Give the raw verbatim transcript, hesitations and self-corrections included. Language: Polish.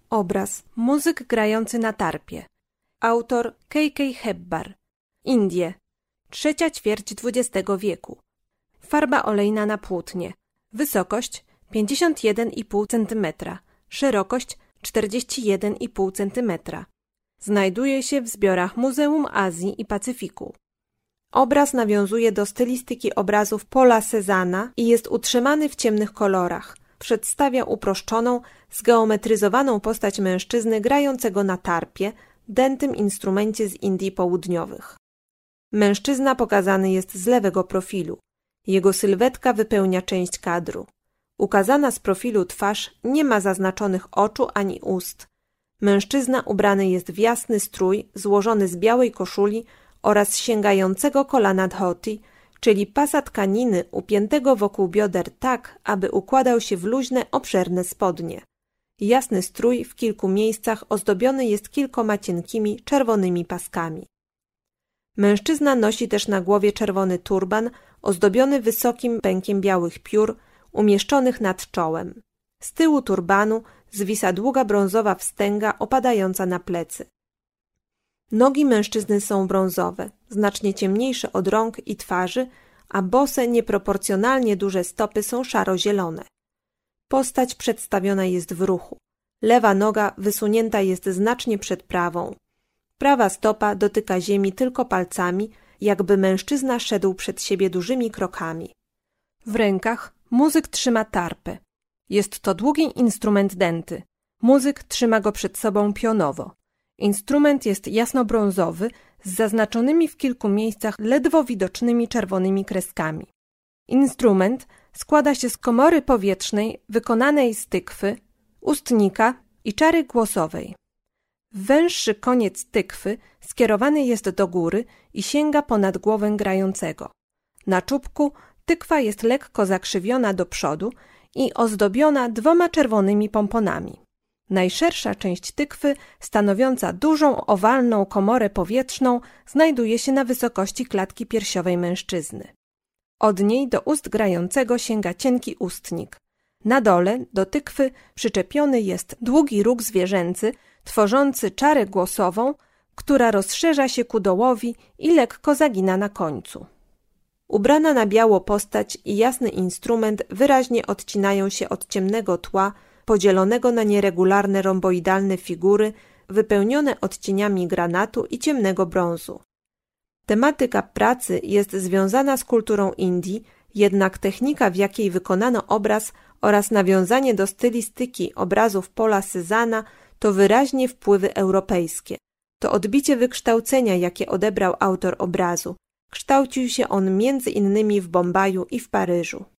Obraz Muzyk grający na tarpie. Autor K K Hebbar. Indie. Trzecia ćwierć dwudziestego wieku. Farba olejna na płótnie. Wysokość pięćdziesiąt jeden i pół centymetra. Szerokość czterdzieści jeden i pół centymetra. Znajduje się w zbiorach Muzeum Azji i Pacyfiku. Obraz nawiązuje do stylistyki obrazów Paula Cézanna i jest utrzymany w ciemnych kolorach. Przedstawia uproszczoną, zgeometryzowaną postać mężczyzny grającego na tarpie, dętym instrumencie z Indii Południowych. Mężczyzna pokazany jest z lewego profilu. Jego sylwetka wypełnia część kadru. Ukazana z profilu twarz nie ma zaznaczonych oczu ani ust. Mężczyzna ubrany jest w jasny strój złożony z białej koszuli oraz sięgającego kolana dhoti, czyli pasa tkaniny upiętego wokół bioder tak, aby układał się w luźne, obszerne spodnie. Jasny strój w kilku miejscach ozdobiony jest kilkoma cienkimi, czerwonymi paskami. Mężczyzna nosi też na głowie czerwony turban, ozdobiony wysokim pękiem białych piór, umieszczonych nad czołem. Z tyłu turbanu zwisa długa brązowa wstęga opadająca na plecy. Nogi mężczyzny są brązowe, znacznie ciemniejsze od rąk i twarzy, a bose, nieproporcjonalnie duże stopy są szaro-zielone. Postać przedstawiona jest w ruchu. Lewa noga wysunięta jest znacznie przed prawą. Prawa stopa dotyka ziemi tylko palcami, jakby mężczyzna szedł przed siebie dużymi krokami. W rękach muzyk trzyma tarpę. Jest to długi instrument dęty. Muzyk trzyma go przed sobą pionowo. Instrument jest jasnobrązowy z zaznaczonymi w kilku miejscach ledwo widocznymi czerwonymi kreskami. Instrument składa się z komory powietrznej wykonanej z tykwy, ustnika i czary głosowej. Węższy koniec tykwy skierowany jest do góry i sięga ponad głowę grającego. Na czubku tykwa jest lekko zakrzywiona do przodu i ozdobiona dwoma czerwonymi pomponami. Najszersza część tykwy, stanowiąca dużą, owalną komorę powietrzną, znajduje się na wysokości klatki piersiowej mężczyzny. Od niej do ust grającego sięga cienki ustnik. Na dole do tykwy przyczepiony jest długi róg zwierzęcy, tworzący czarę głosową, która rozszerza się ku dołowi i lekko zagina na końcu. Ubrana na biało postać i jasny instrument wyraźnie odcinają się od ciemnego tła, podzielonego na nieregularne romboidalne figury wypełnione odcieniami granatu i ciemnego brązu. Tematyka pracy jest związana z kulturą Indii, jednak technika, w jakiej wykonano obraz oraz nawiązanie do stylistyki obrazów Paula Cézanna to wyraźnie wpływy europejskie. To odbicie wykształcenia, jakie odebrał autor obrazu. Kształcił się on między innymi w Bombaju i w Paryżu.